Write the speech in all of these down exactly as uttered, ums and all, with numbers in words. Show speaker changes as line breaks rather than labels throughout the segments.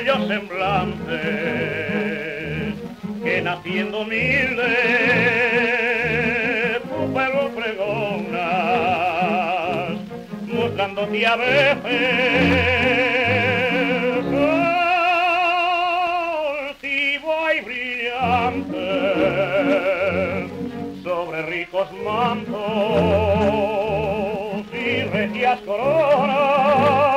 bellos semblantes, que naciendo humilde tu pelo pregonas, mostrándote a veces altivo y brillante sobre ricos mantos y regias coronas.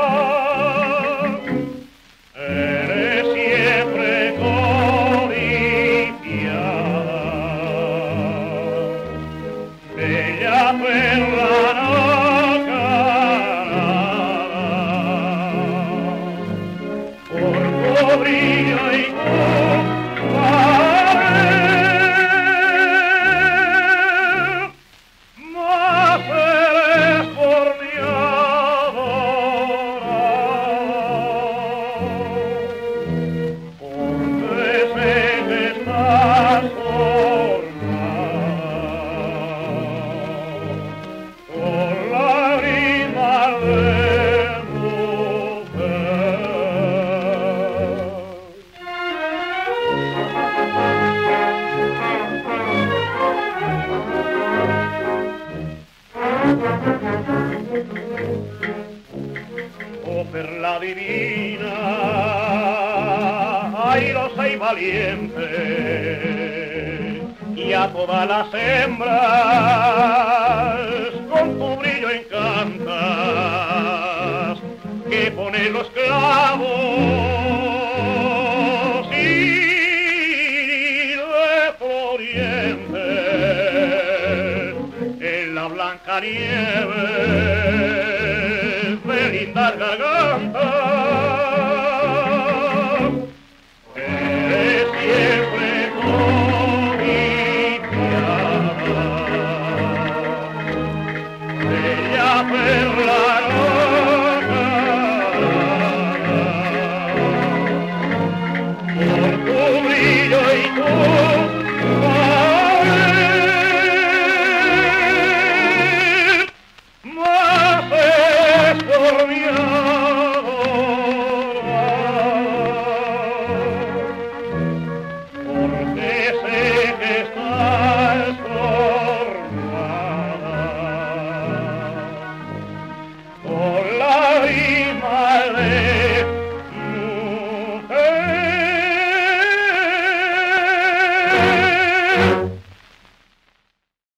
Eres siempre codiciada, bella perla nacarada, por tu brillo y tu valer, más eres por mi oh perla divina, airosa y valiente, y a todas las hembras con tu brillo encantas, que pone los clavos y de floriente en la blanca nieve de lindas gargantas.